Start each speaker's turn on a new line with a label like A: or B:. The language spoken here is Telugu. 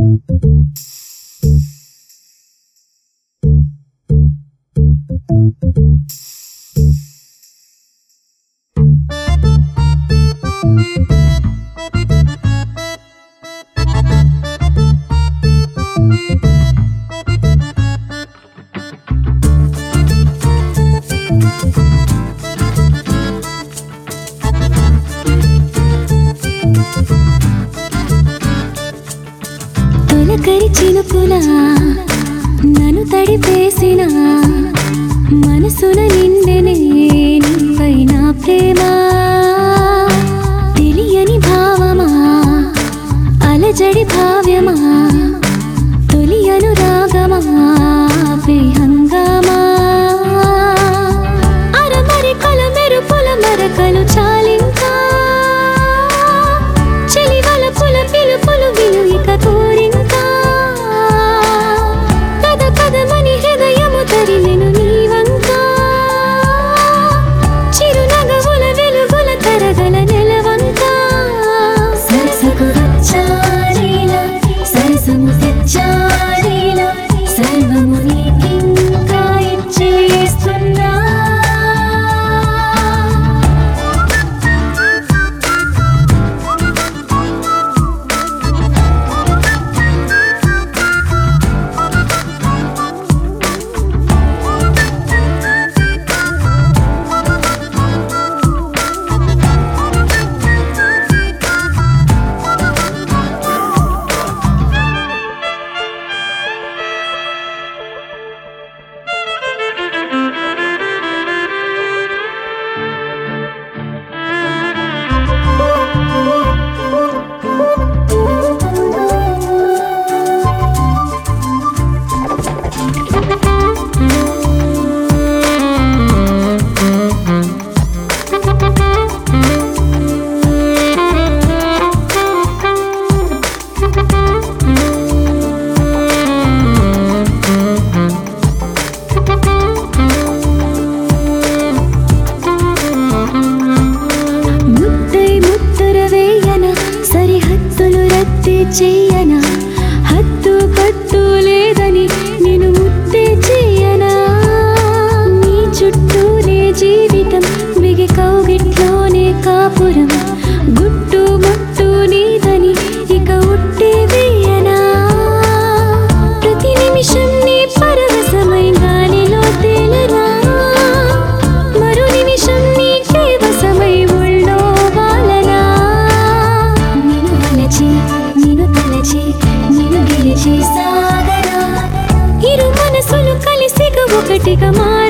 A: తొలకరి చినుకులా నన్ను తడిపేసిన మనసున నిండెనే నీపై నా ప్రేమ తెలియని భావమా అలజడి భావ్యమా తొలి అనురాగమా హంగామా అరమరికల మెరుపుల మరకలు చాలింకా చెలివల పుల పిలుపులు విను ఇక కోరింకా పద పదమని హృదయము తరిలెను నీవంకా చిరునగవుల వెలుగుల తరగల నెలవంకా సరసకు వచ్చారీలా సరసము తెచ్చారీలా సర్వము నీకింకా ఇచ్చేస్తున్నా చెయ్యనా హద్దు పట్టు లేదని నేను ముద్దే చెయ్యనా నీ చుట్టూనే జీవితం బిగి కౌగిట్లోనే కాపురం గుట్టు ముట్టు నీదని ఇక ఉట్టే వేయనా ప్రతి నిమిషం నీ పరవశమై గాలిలో తేలనా మరో నిమిషం నీకే వశమై ఒళ్ళో వాలనా నిన్ను వలచి నిన్ను తలచి నిన్ను గెలిచి సాగరా ఇరు మనసులు కలిసిగా ఒకటిగా మార